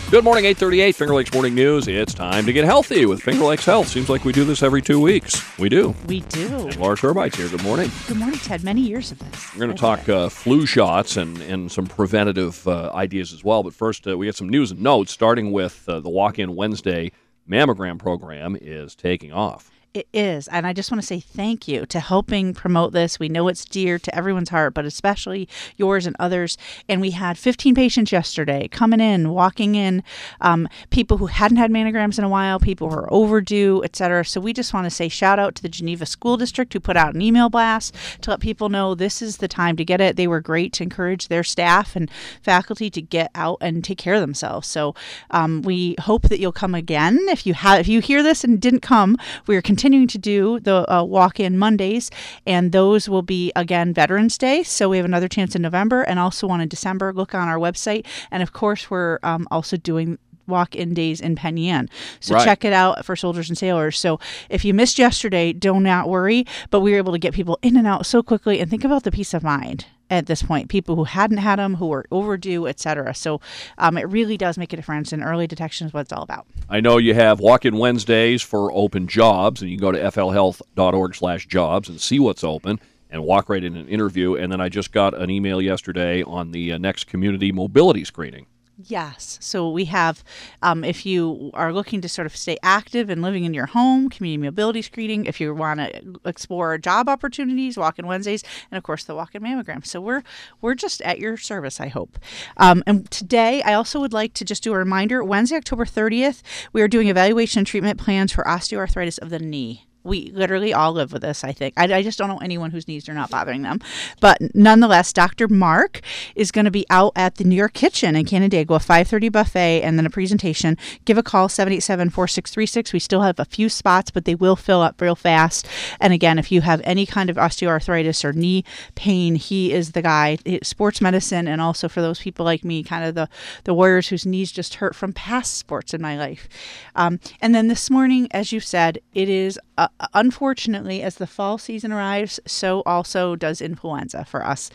Good morning, 8:38, Finger Lakes Morning News. It's time to get healthy with Finger Lakes Health. Seems like we do this every 2 weeks. We do. We do. And Laura Turbite's here. Good morning. Good morning, Ted. Many years of this. We're going to talk flu shots and some preventative ideas as well. But first, we got some news and notes, starting with the Walk-In Wednesday mammogram program is taking off. It is, and I just want to say thank you to helping promote this. We know it's dear to everyone's heart, but especially yours and others. And we had 15 patients yesterday coming in, walking in, people who hadn't had mammograms in a while, people who are overdue, etc. So we just want to say shout out to the Geneva School District who put out an email blast to let people know this is the time to get it. They were great to encourage their staff and faculty to get out and take care of themselves. So we hope that you'll come again. If you hear this and didn't come, we are continuing to do the walk-in Mondays, and those will be, again, Veterans Day. So we have another chance in November and also one in December. Look on our website. And, of course, we're also doing walk-in days in Penn Yan. So Right. Check it out for soldiers and sailors. So if you missed yesterday, do not worry. But we were able to get people in and out so quickly. And think about the peace of mind at this point. People who hadn't had them, who were overdue, etc. So it really does make a difference. And early detection is what it's all about. I know you have Walk-In Wednesdays for open jobs, and you can go to flhealth.org/jobs and see what's open and walk right in an interview. And then I just got an email yesterday on the next community mobility screening. Yes. So we have, if you are looking to sort of stay active and living in your home, community mobility screening. If you want to explore job opportunities, Walk-In Wednesdays, and of course the Walk-In Mammogram. So we're just at your service, I hope. And today, I also would like to just do a reminder. Wednesday, October 30th, we are doing evaluation and treatment plans for osteoarthritis of the knee. We literally all live with this, I think. I just don't know anyone whose knees are not bothering them. But nonetheless, Dr. Mark is going to be out at the New York Kitchen in Canandaigua, 5:30 buffet, and then a presentation. Give a call, 787-4636. We still have a few spots, but they will fill up real fast. And again, if you have any kind of osteoarthritis or knee pain, he is the guy. Sports medicine, and also for those people like me, kind of the warriors whose knees just hurt from past sports in my life. And then this morning, as you said, it is unfortunately, as the fall season arrives, so also does influenza for us.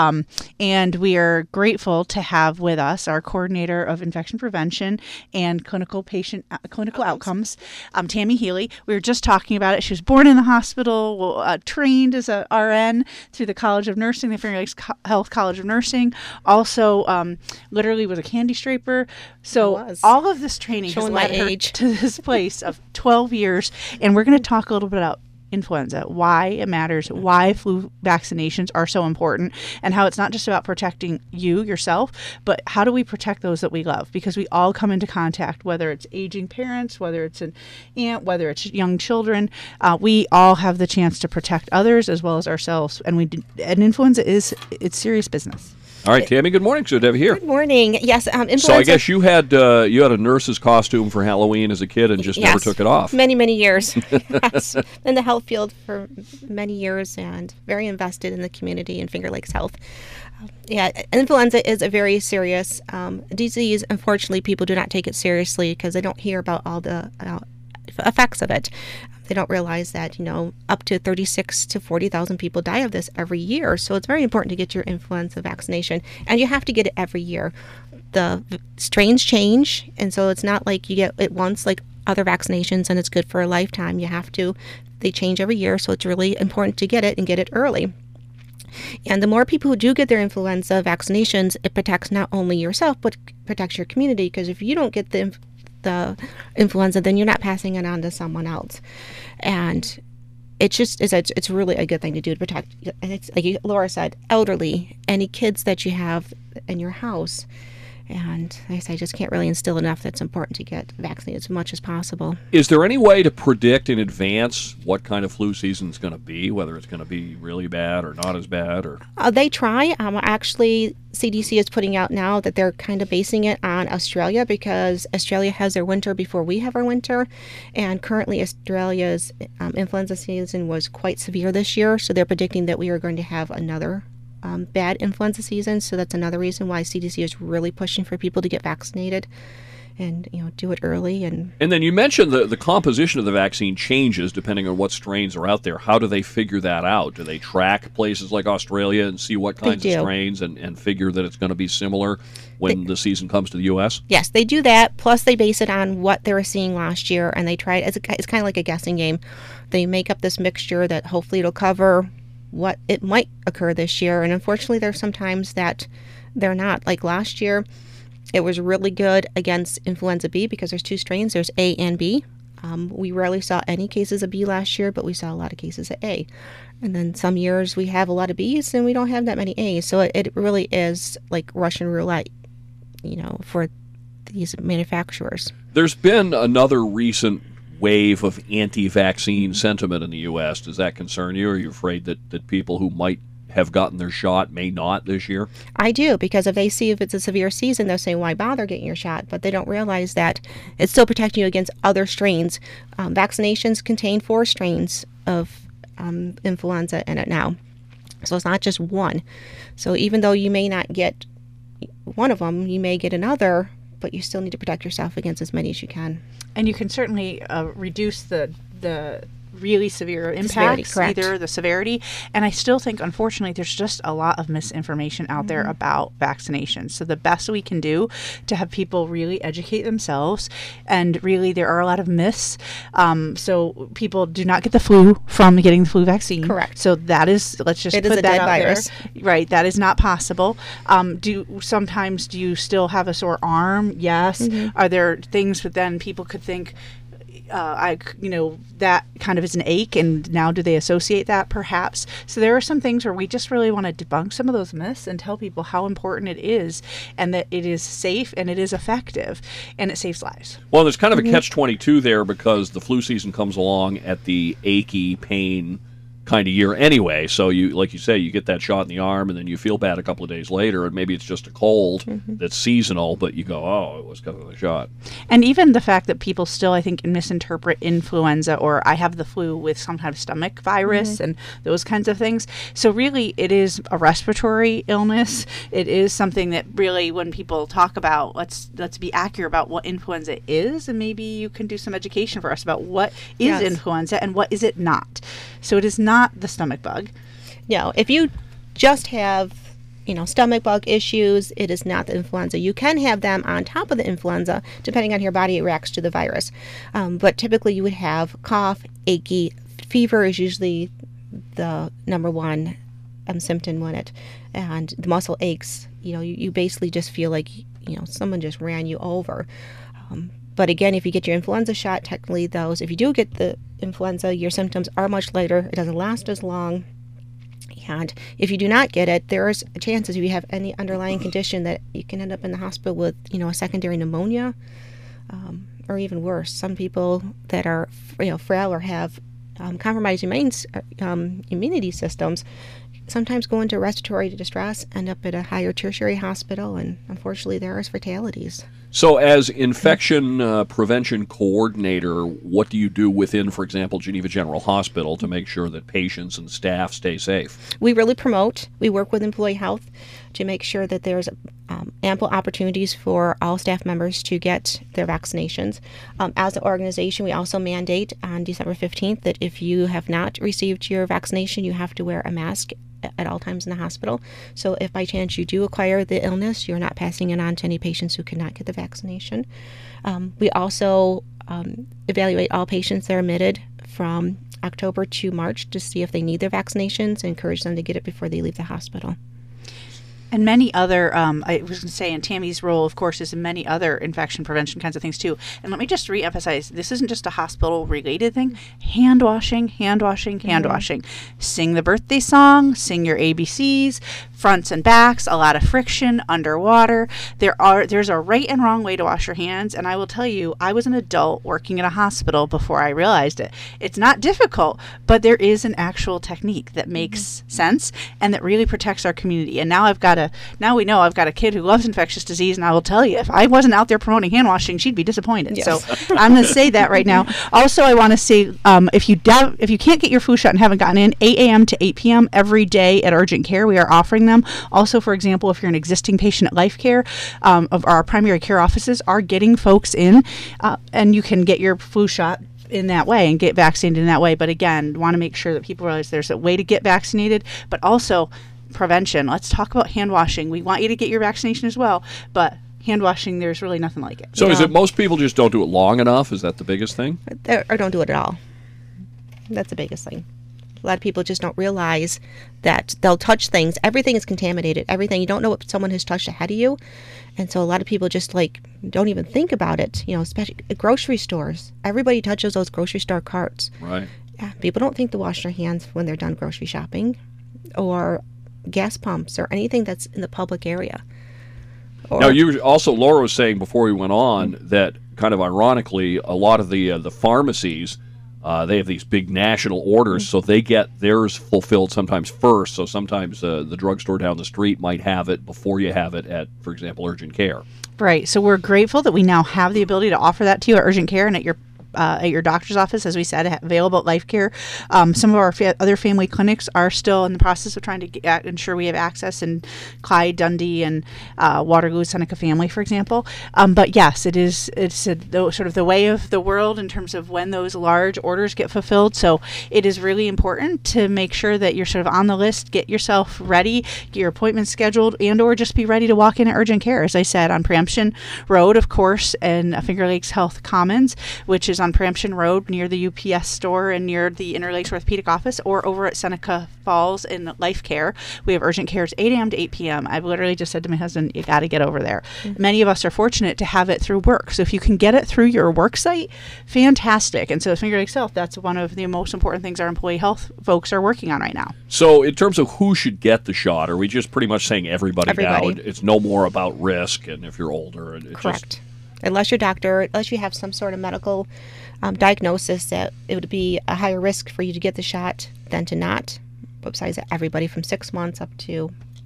And we are grateful to have with us our coordinator of infection prevention and clinical outcomes, Tammy Healy. We were just talking about it. She was born in the hospital, trained as a RN through the College of Nursing, the Finger Lakes Health College of Nursing. Also, literally was a candy striper. So all of this training has led her to this place of 12 years. And we're going to talk a little bit about influenza, why it matters, why flu vaccinations are so important, and how it's not just about protecting yourself, but how do we protect those that we love? Because we all come into contact, whether it's aging parents, whether it's an aunt, whether it's young children, we all have the chance to protect others as well as ourselves. And influenza it's serious business. All right, Tammy, good morning. Good to have you here. Good morning. Yes, influenza. So I guess you had a nurse's costume for Halloween as a kid and just never took it off. Many, many years. Yes. In the health field for many years and very invested in the community and Finger Lakes Health. Influenza is a very serious disease. Unfortunately, people do not take it seriously because they don't hear about all the effects of it. They don't realize that, up to 36 to 40,000 people die of this every year. So it's very important to get your influenza vaccination. And you have to get it every year. The strains change, and so it's not like you get it once like other vaccinations and it's good for a lifetime. They change every year, so it's really important to get it and get it early. And the more people who do get their influenza vaccinations, it protects not only yourself, but protects your community. Because if you don't get the influenza, then you're not passing it on to someone else. And it's really a good thing to do to protect. And it's like Laura said, elderly, any kids that you have in your house. And I just can't really instill enough that it's important to get vaccinated as much as possible. Is there any way to predict in advance what kind of flu season is going to be, whether it's going to be really bad or not as bad? Or they try. Actually, CDC is putting out now that they're kind of basing it on Australia because Australia has their winter before we have our winter. And currently, Australia's influenza season was quite severe this year. So they're predicting that we are going to have another bad influenza season. So that's another reason why CDC is really pushing for people to get vaccinated. and do it early. And then you mentioned the composition of the vaccine changes depending on what strains are out there. How do they figure that out? Do they track places like Australia and see what kinds of strains and figure that it's going to be similar when the season comes to the U.S.? Yes, they do that. Plus, they base it on what they were seeing last year, and they try it. It's kind of like a guessing game. They make up this mixture that hopefully it'll cover what it might occur this year. And unfortunately, there's some times that they're not. Like last year, it was really good against influenza B because there's two strains. There's A and B. We rarely saw any cases of B last year, but we saw a lot of cases of A. And then some years we have a lot of Bs and we don't have that many A's. So it really is like Russian roulette, for these manufacturers. There's been another recent wave of anti-vaccine sentiment in the U.S. Does that concern you? Or are you afraid that people who might have gotten their shot may not this year? I do, because if they see if it's a severe season, they'll say, why bother getting your shot? But they don't realize that it's still protecting you against other strains. Vaccinations contain 4 strains of influenza in it now. So it's not just one. So even though you may not get one of them, you may get another, but you still need to protect yourself against as many as you can. And you can certainly reduce the really severe impacts, either the severity. And I still think, unfortunately, there's just a lot of misinformation out there about vaccinations. So the best we can do to have people really educate themselves, and really there are a lot of myths. So people do not get the flu from getting the flu vaccine. Correct. So that is, let's just put that dead out virus. there. Right. That is not possible. Do you still have a sore arm? Yes. Mm-hmm. Are there things that then people could think, that kind of is an ache, and now do they associate that perhaps? So there are some things where we just really want to debunk some of those myths and tell people how important it is, and that it is safe and it is effective and it saves lives. Well, there's kind of a catch-22 there, because the flu season comes along at the achy pain kind of year anyway. So you, like you say, you get that shot in the arm and then you feel bad a couple of days later, and maybe it's just a cold that's seasonal, but you go, oh, it was because of the shot. And even the fact that people still, I think, misinterpret influenza or I have the flu with some kind of stomach virus and those kinds of things. So really it is a respiratory illness. It is something that really, when people talk about, let's be accurate about what influenza is, and maybe you can do some education for us about what is influenza and what is it not. So it is not the stomach bug. No, if you just have, stomach bug issues, it is not the influenza. You can have them on top of the influenza, depending on how your body reacts to the virus. But typically you would have cough, achy, fever is usually the number one symptom with it. And the muscle aches, you basically just feel like, someone just ran you over. But again, if you get your influenza shot, technically if you do get the influenza, your symptoms are much lighter. It doesn't last as long. And if you do not get it, there's chances if you have any underlying condition that you can end up in the hospital with, a secondary pneumonia, or even worse. Some people that are, frail or have compromised immunity systems sometimes go into respiratory distress, end up at a higher tertiary hospital, and unfortunately there is fatalities. So as infection prevention coordinator, what do you do within, for example, Geneva General Hospital to make sure that patients and staff stay safe? We really promote. We work with employee health to make sure that there's ample opportunities for all staff members to get their vaccinations. As an organization, we also mandate on December 15th that if you have not received your vaccination, you have to wear a mask at all times in the hospital. So if by chance you do acquire the illness, you're not passing it on to any patients who cannot get the vaccination. We also evaluate all patients that are admitted from October to March to see if they need their vaccinations and encourage them to get it before they leave the hospital. And many other, I was going to say, and Tammy's role, of course, is in many other infection prevention kinds of things, too. And let me just reemphasize, this isn't just a hospital-related thing. Hand washing. Sing the birthday song, sing your ABCs, fronts and backs, a lot of friction, underwater. There's a right and wrong way to wash your hands, and I will tell you, I was an adult working in a hospital before I realized it. It's not difficult, but there is an actual technique that makes sense and that really protects our community. And now I've got now we know I've got a kid who loves infectious disease, and I will tell you, if I wasn't out there promoting hand washing, she'd be disappointed. Yes. So I'm going to say that right now. Also, I want to say, if you can't get your flu shot and haven't gotten in, 8 a.m. to 8 p.m. every day at Urgent Care, we are offering them. Also, for example, if you're an existing patient at Life Care, of our primary care offices are getting folks in, and you can get your flu shot in that way and get vaccinated in that way. But again, want to make sure that people realize there's a way to get vaccinated, but also prevention. Let's talk about hand washing. We want you to get your vaccination as well, but hand washing, there's really nothing like it. So is it most people just don't do it long enough? Is that the biggest thing? Or don't do it at all. That's the biggest thing. A lot of people just don't realize that they'll touch things. Everything is contaminated. Everything. You don't know what someone has touched ahead of you. And so a lot of people just don't even think about it. Especially at grocery stores. Everybody touches those grocery store carts. Right. Yeah, people don't think to wash their hands when they're done grocery shopping, or gas pumps, or anything that's in the public area. Now, Laura was saying before we went on that, kind of ironically, a lot of the pharmacies, they have these big national orders, so they get theirs fulfilled sometimes first. So sometimes the drugstore down the street might have it before you have it at, for example, Urgent Care. Right. So we're grateful that we now have the ability to offer that to you at Urgent Care and at your doctor's office, as we said, available at Life Care. Some of our other family clinics are still in the process of trying to ensure we have access in Clyde, Dundee, and Waterloo, Seneca Family, for example. But yes, it's sort of the way of the world in terms of when those large orders get fulfilled. So it is really important to make sure that you're sort of on the list, get yourself ready, get your appointments scheduled, and or just be ready to walk in at Urgent Care, as I said, on Preemption Road, of course, and Finger Lakes Health Commons, which is on Preemption Road near the UPS store and near the Interlakes Orthopedic office, or over at Seneca Falls in Life Care. We have Urgent Cares 8 a.m. to 8 p.m. I've literally just said to my husband, you got to get over there. Mm-hmm. Many of us are fortunate to have it through work. So if you can get it through your work site, fantastic. And so at Finger Lakes Health, that's one of the most important things our employee health folks are working on right now. So in terms of who should get the shot, are we just pretty much saying everybody. Now? It's no more about risk, and if you're older. Correct. Unless you have some sort of medical diagnosis that it would be a higher risk for you to get the shot than to not. But besides that, everybody from 6 months up to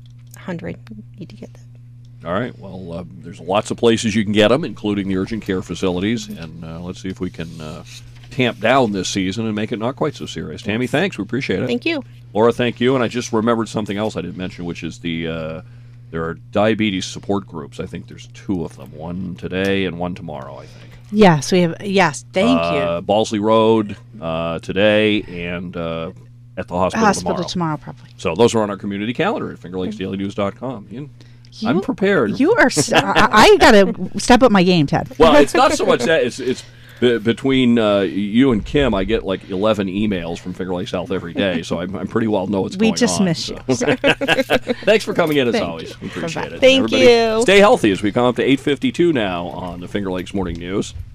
100 need to get that. All right. Well, there's lots of places you can get them, including the urgent care facilities. And let's see if we can tamp down this season and make it not quite so serious. Tammy, thanks. We appreciate it. Thank you. Laura, thank you. And I just remembered something else I didn't mention, which is there are diabetes support groups. I think there's 2 of them, one today and one tomorrow, I think. Yes, we have. Yes, thank you. Balsley Road today, and at the hospital tomorrow, probably. So those are on our community calendar at FingerLakesDailyNews.com. I'm prepared. You are. I got to step up my game, Ted. Well, it's not so much that it's between you and Kim. I get like 11 emails from Finger Lakes Health every day, so I'm pretty well know what's going on. We just miss you. Thanks for coming in as always. We appreciate it. Thank you. Stay healthy as we come up to 8:52 now on the Finger Lakes Morning News.